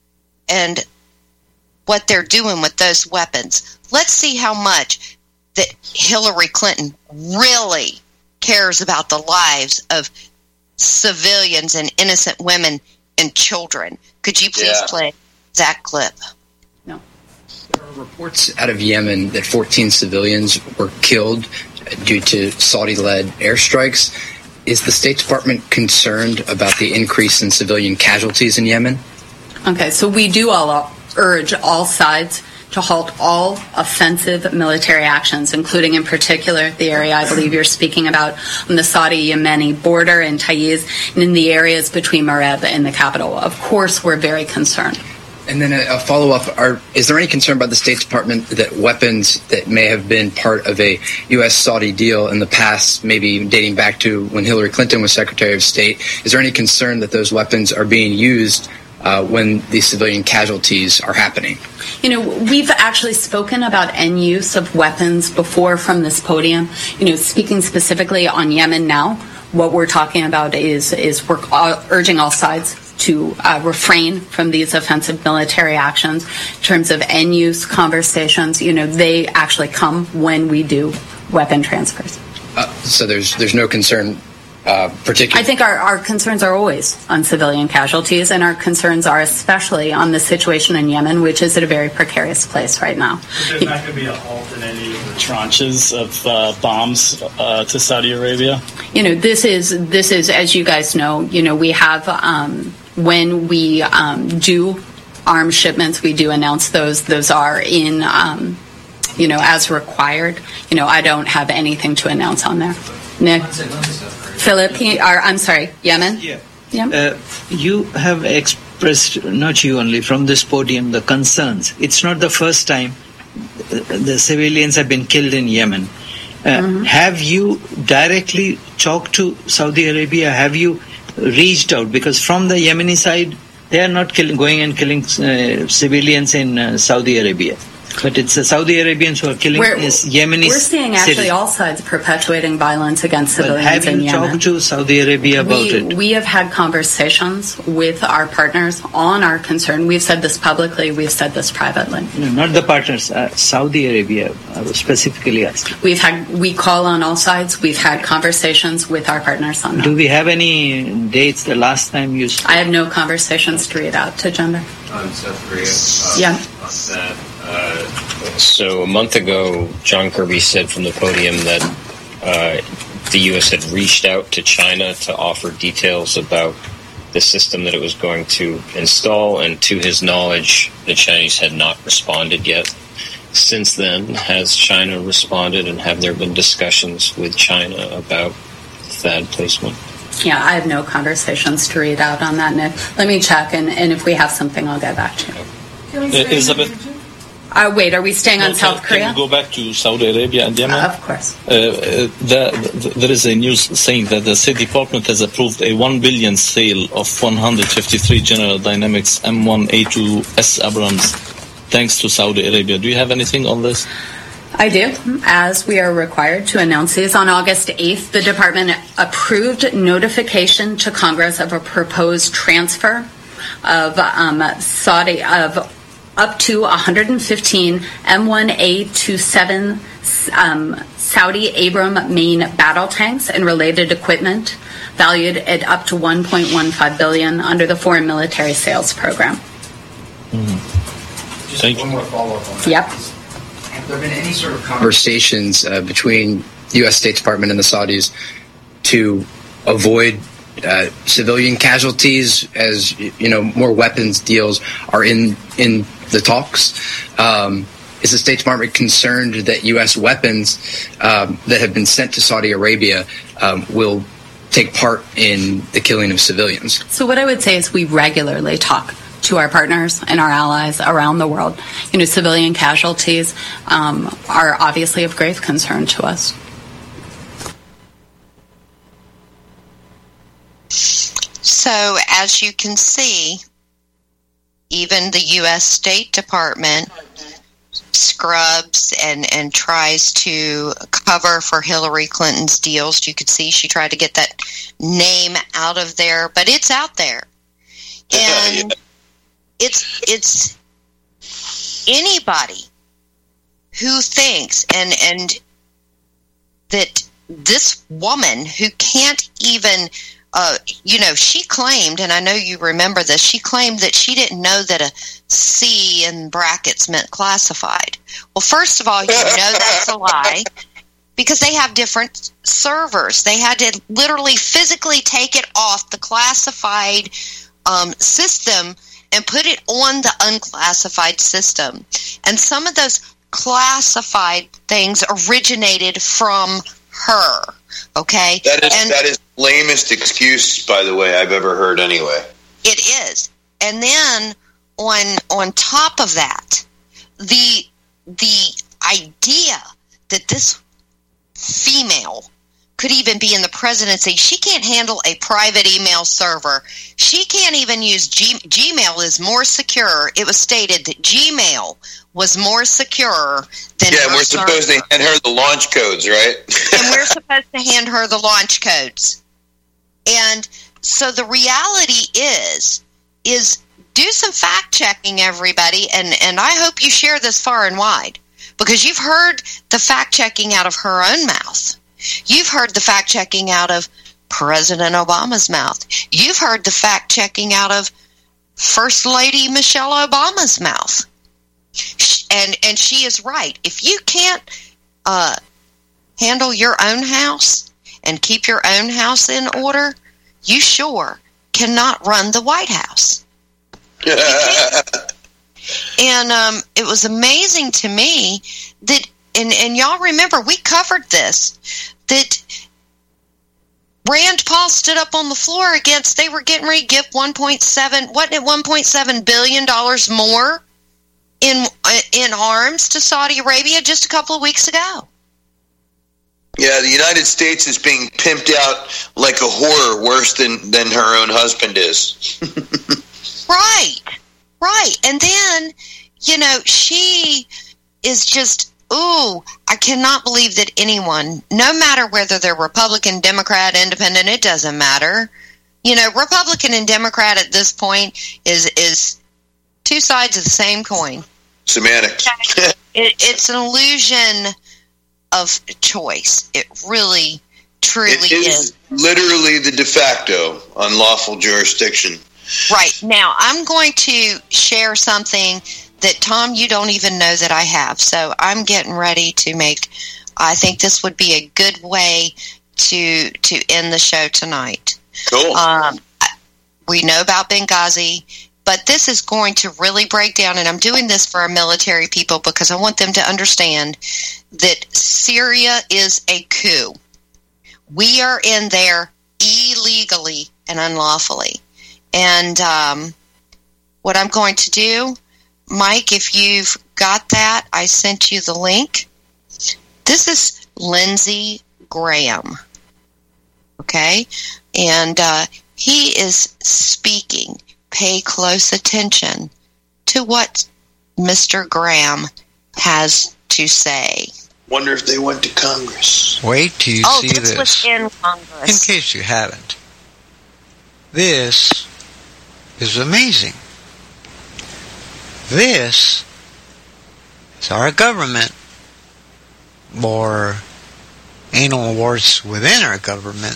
and what they're doing with those weapons. Let's see how much that Hillary Clinton really cares about the lives of civilians and innocent women and children. Could you please yeah. play that clip? No. There are reports out of Yemen that fourteen civilians were killed due to Saudi-led airstrikes. Is the State Department concerned about the increase in civilian casualties in Yemen? Okay, so we do all urge all sides to halt all offensive military actions, including in particular the area I believe you're speaking about on the Saudi-Yemeni border in Taiz and in the areas between Mareb and the capital. Of course, we're very concerned. And then a, a follow-up, are, is there any concern by the State Department that weapons that may have been part of a U S Saudi deal in the past, maybe dating back to when Hillary Clinton was Secretary of State, is there any concern that those weapons are being used uh, when these civilian casualties are happening? You know, we've actually spoken about end use of weapons before from this podium. You know, speaking specifically on Yemen now, what we're talking about is, is we're urging all sides to uh, refrain from these offensive military actions. In terms of end-use conversations, you know, they actually come when we do weapon transfers. Uh, so there's there's no concern uh, particularly? I think our, our concerns are always on civilian casualties, and our concerns are especially on the situation in Yemen, which is at a very precarious place right now. There's not going to be a halt in any of the tranches of uh, bombs uh, to Saudi Arabia? You know, this is, this is, as you guys know, you know, we have... Um, When we um, do arms shipments, we do announce those. Those are in, um, you know, as required. You know, I don't have anything to announce on there. Nick? Philippines, or I'm sorry, Yemen? Yeah. Yeah. Uh, you have ex- expressed, not you only, from this podium, the concerns. It's not the first time the civilians have been killed in Yemen. Uh, mm-hmm. Have you directly talked to Saudi Arabia? Have you reached out? Because from the Yemeni side, they are not killing, going and killing uh, civilians in uh, Saudi Arabia. But it's the Saudi Arabians who are killing we're, Yemenis. We're seeing actually citizens. All sides perpetuating violence against civilians have in you Yemen. Talked to Saudi Arabia about we, it? We have had conversations with our partners on our concern. We've said this publicly. We've said this privately. No, not the partners. Uh, Saudi Arabia, I was specifically asking. We've had. We call on all sides. We've had conversations with our partners on that. Do we have any dates? The last time you spoke? I have no conversations to read out to Gender. On South Korea. Uh, yeah. On that. Uh, so a month ago, John Kirby said from the podium that uh, the U S had reached out to China to offer details about the system that it was going to install, and to his knowledge, the Chinese had not responded yet. Since then, has China responded, and have there been discussions with China about THAAD placement? Yeah, I have no conversations to read out on that, Nick. Let me check, and, and if we have something, I'll get back to you. Uh, Elizabeth? Uh, wait, are we staying on no, South can, Korea? Can we go back to Saudi Arabia and Yemen? Uh, of course. Uh, uh, the, the, there is a news saying that the State Department has approved a one billion dollars sale of one hundred fifty-three General Dynamics M one A two S Abrams thanks to Saudi Arabia. Do you have anything on this? I do. As we are required to announce these, on August eighth, the department approved notification to Congress of a proposed transfer of um, Saudi of up to one hundred fifteen M one A twenty-seven um, Saudi Abrams main battle tanks and related equipment, valued at up to one point one five billion dollars under the Foreign Military Sales Program. Mm-hmm. Just Thank one you. More follow-up on that. Yep. Have there been any sort of conversations uh, between the U S State Department and the Saudis to avoid uh, civilian casualties, as you know, more weapons deals are in in the talks? Um, is the State Department concerned that U S weapons um, that have been sent to Saudi Arabia um, will take part in the killing of civilians? So what I would say is we regularly talk to our partners and our allies around the world. You know, civilian casualties um, are obviously of grave concern to us. So, as you can see, even the U S State Department scrubs and, and tries to cover for Hillary Clinton's deals. You could see she tried to get that name out of there, but it's out there. And yeah. it's it's anybody who thinks and and that this woman who can't even Uh, you know, she claimed, and I know you remember this, she claimed that she didn't know that a C in brackets meant classified. Well, first of all, you know that's a lie, because they have different servers. They had to literally physically take it off the classified um, system and put it on the unclassified system. And some of those classified things originated from her. Okay? That is and that is the lamest excuse, by the way, I've ever heard anyway. It is. And then on on top of that, the the idea that this female could even be in the presidency, she can't handle a private email server. She can't even use G- Gmail is more secure. It was stated that Gmail was more secure than yeah, her we're supposed server. to hand her the launch codes, right? And we're supposed to hand her the launch codes. And so the reality is, is do some fact checking, everybody, and, and I hope you share this far and wide, because you've heard the fact checking out of her own mouth. You've heard the fact checking out of President Obama's mouth. You've heard the fact checking out of First Lady Michelle Obama's mouth. And and she is right. If you can't uh, handle your own house and keep your own house in order, you sure cannot run the White House. And um, it was amazing to me that, and, and y'all remember, we covered this, that Rand Paul stood up on the floor against, they were getting ready to give one point seven, wasn't it one point seven billion dollars more in in arms to Saudi Arabia just a couple of weeks ago? Yeah, the United States is being pimped out like a whore, worse than, than her own husband is. Right, right. And then, you know, she is just, ooh, I cannot believe that anyone, no matter whether they're Republican, Democrat, Independent, it doesn't matter. You know, Republican and Democrat at this point is is two sides of the same coin. Semantics. it, it's an illusion of choice. It really, truly it is. is. Literally the de facto unlawful jurisdiction. Right. Now, I'm going to share something that, Tom, you don't even know that I have. So I'm getting ready to make, I think this would be a good way to to end the show tonight. Cool. Um, we know about Benghazi, but this is going to really break down, and I'm doing this for our military people because I want them to understand that Syria is a coup. We are in there illegally and unlawfully. And um, what I'm going to do, Mike, if you've got that, I sent you the link. This is Lindsey Graham, okay? And uh, he is speaking. Pay close attention to what Mister Graham has to say. Wonder if they went to Congress. Wait till you oh, see this. this. Was in Congress. In case you haven't. This is amazing. This is our government, or anal warts within our government,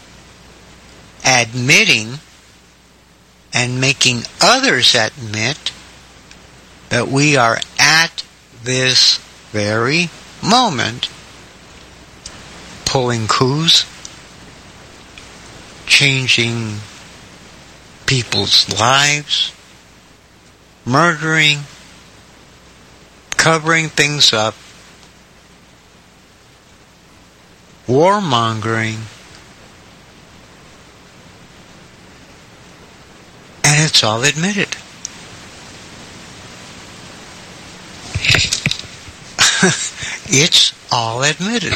admitting and making others admit that we are at this very moment pulling coups, changing people's lives, murdering, covering things up, warmongering, and it's all admitted. It's all admitted.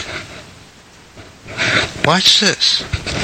Watch this.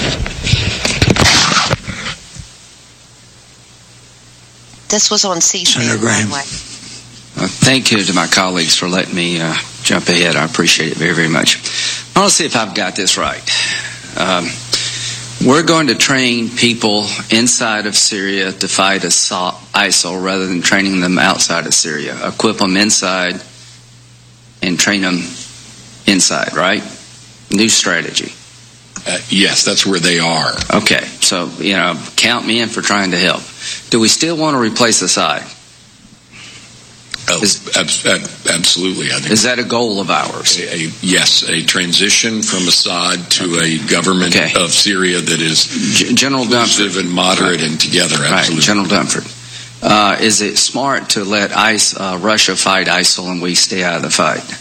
This was on C-SPAN, Senator Graham. by the way. Uh, thank you to my colleagues for letting me uh, jump ahead. I appreciate it very, very much. I want to see if I've got this right. Um, we're going to train people inside of Syria to fight ISIL rather than training them outside of Syria. Equip them inside and train them inside, right? New strategy. Uh, yes, that's where they are. Okay, so, you know, count me in for trying to help. Do we still want to replace Assad? Oh, is, ab- ab- absolutely. I think is that a goal of ours? A, a, yes, a transition from Assad to a government okay. of Syria that is G- General inclusive Dunford. and moderate and together. Absolutely. Right, General Dunford. Uh, is it smart to let ICE, uh, Russia fight ISIL and we stay out of the fight?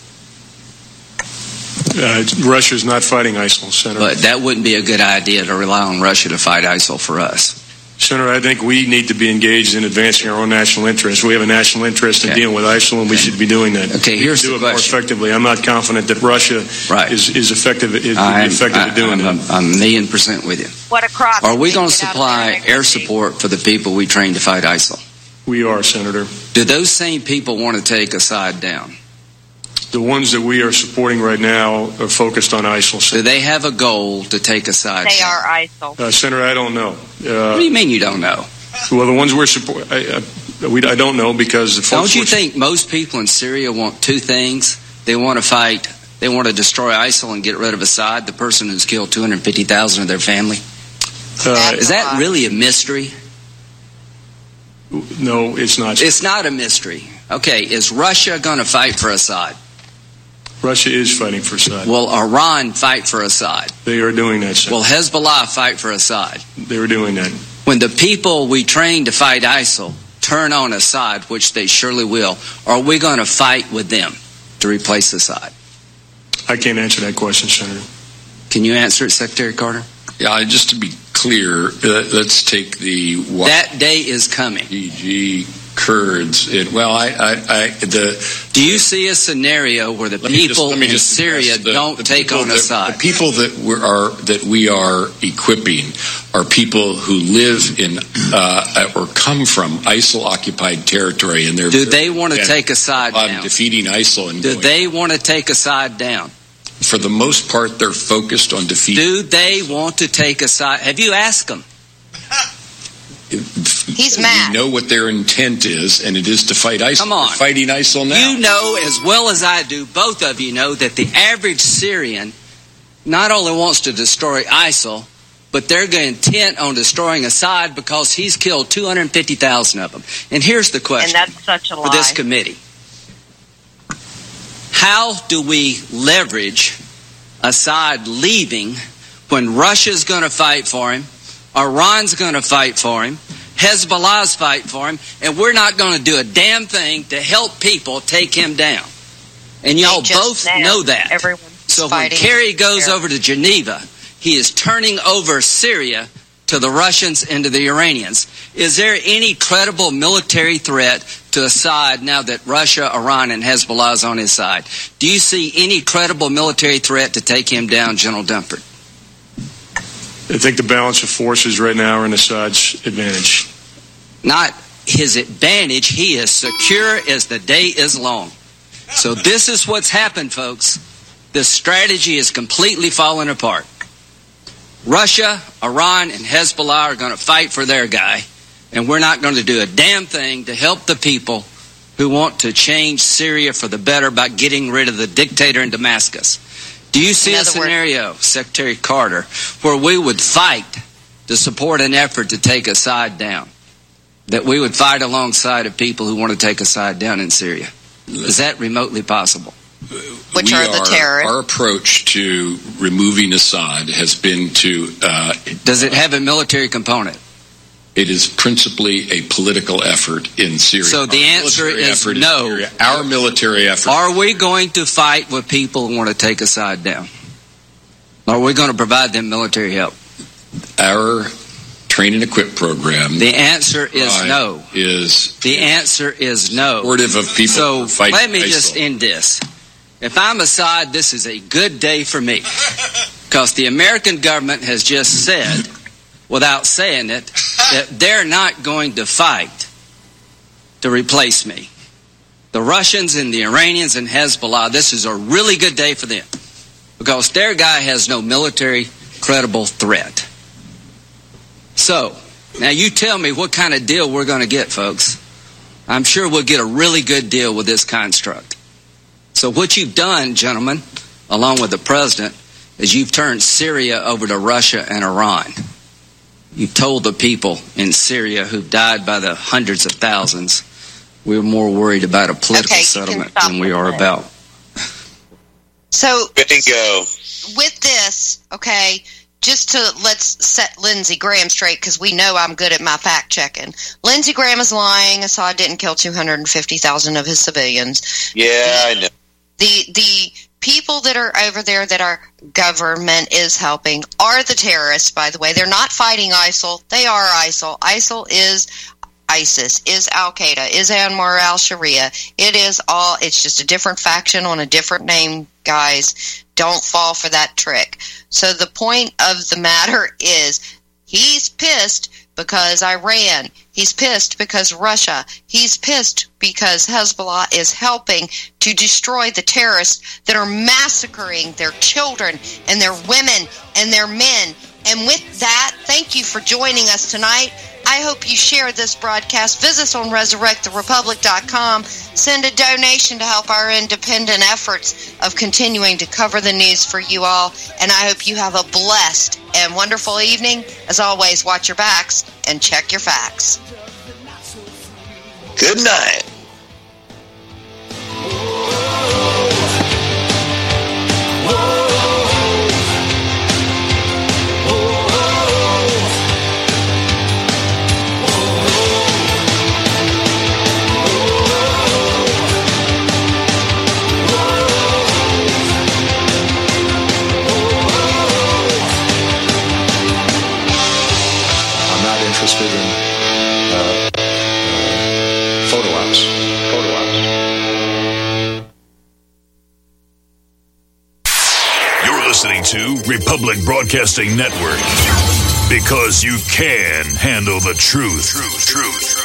Uh, Russia's not fighting ISIL, Senator. But that wouldn't be a good idea to rely on Russia to fight ISIL for us. Senator, I think we need to be engaged in advancing our own national interests. We have a national interest in okay. dealing with ISIL, and we should be doing that. Okay, we here's do the it question. more effectively. I'm not confident that Russia right. is, is effective, is I'm, effective I, at doing I'm, that. I'm a million percent with you. What a cross. Are we going to supply air support for the people we train to fight ISIL? We are, Senator. Do those same people want to take Assad down? The ones that we are supporting right now are focused on ISIL. Senator. Do they have a goal to take Assad They down? are ISIL. Uh, Senator, I don't know. Uh, what do you mean you don't know? Well, the ones we're supporting, I, I, we, I don't know because the folks. Don't you think most people in Syria want two things? They want to fight, they want to destroy ISIL and get rid of Assad, the person who's killed two hundred fifty thousand of their family? Uh, Is that really a mystery? No, it's not. It's not a mystery. Okay, is Russia going to fight for Assad? Russia is fighting for Assad. Will Iran fight for Assad? They are doing that, Senator. Will Hezbollah fight for Assad? They are doing that. When the people we train to fight ISIL turn on Assad, which they surely will, are we going to fight with them to replace Assad? I can't answer that question, Senator. Can you answer it, Secretary Carter? Yeah, just to be clear, uh, let's take the... That day is coming. Y P G Kurds. It, well, I, I, I, the... Do you see a scenario where the people in Syria the, don't the take on that, a side? The people that we are that we are equipping are people who live in uh, or come from ISIL-occupied territory, and they're. Do they want to take a side on down? Defeating ISIL, and do going, they want to take a side down? For the most part, they're focused on defeating. Do they want to take a side? Have you asked them? He's mad. We know what their intent is, and it is to fight ISIL. Come on. They're fighting ISIL now. You know as well as I do, both of you know, that the average Syrian not only wants to destroy ISIL, but they're intent on destroying Assad because he's killed two hundred fifty thousand of them. And here's the question and that's such a lie. for this committee. How do we leverage Assad leaving when Russia's going to fight for him, Iran's going to fight for him, Hezbollah's fight for him, and we're not going to do a damn thing to help people take him down? And y'all both know that. So when Kerry goes over to Geneva, he is turning over Syria to the Russians and to the Iranians. Is there any credible military threat to Assad now that Russia, Iran, and Hezbollah is on his side? Do you see any credible military threat to take him down, General Dunford? I think the balance of forces right now are in Assad's advantage. Not his advantage. He is secure as the day is long. So this is what's happened, folks. The strategy is completely falling apart. Russia, Iran, and Hezbollah are going to fight for their guy, and we're not going to do a damn thing to help the people who want to change Syria for the better by getting rid of the dictator in Damascus. Do you see a scenario, Secretary Carter, where we would fight to support an effort to take Assad down? That we would fight alongside of people who want to take Assad down in Syria? Is that remotely possible? Which we are the terrorists? Our approach to removing Assad has been to... Uh, Does it have a military component? It is principally a political effort in Syria. So the Our answer is effort no. In Our military effort... Are we going to fight with people who want to take Assad down? Are we going to provide them military help? Our train and equip program... The answer is no. Is the answer is no. Supportive of people so fighting let me ISIL. just end this. If I'm Assad, this is a good day for me. Because the American government has just said, without saying it, that they're not going to fight to replace me. The Russians and the Iranians and Hezbollah, this is a really good day for them. Because their guy has no military credible threat. So, now you tell me what kind of deal we're going to get, folks. I'm sure we'll get a really good deal with this construct. So what you've done, gentlemen, along with the president, is you've turned Syria over to Russia and Iran. You've told the people in Syria who've died by the hundreds of thousands, we're more worried about a political okay, settlement than we are about. So, bingo. With this, okay, just to let's set Lindsey Graham straight, because we know I'm good at my fact checking. Lindsey Graham is lying. Assad didn't kill two hundred fifty thousand of his civilians. Yeah, I know. The the people that are over there that our government is helping are the terrorists, by the way. They're not fighting ISIL. They are ISIL. ISIL is ISIS, is Al-Qaeda, is Anwar al-Sharia. It is all, it's just a different faction on a different name, guys. Don't fall for that trick. So the point of the matter is, he's pissed because Iran. He's pissed because Russia. He's pissed because Hezbollah is helping to destroy the terrorists that are massacring their children and their women and their men. And with that, thank you for joining us tonight. I hope you share this broadcast. Visit us on resurrect the republic dot com. Send a donation to help our independent efforts of continuing to cover the news for you all. And I hope you have a blessed and wonderful evening. As always, watch your backs and check your facts. Good night. to Republic Broadcasting Network. Because you can handle the truth. Truth, truth.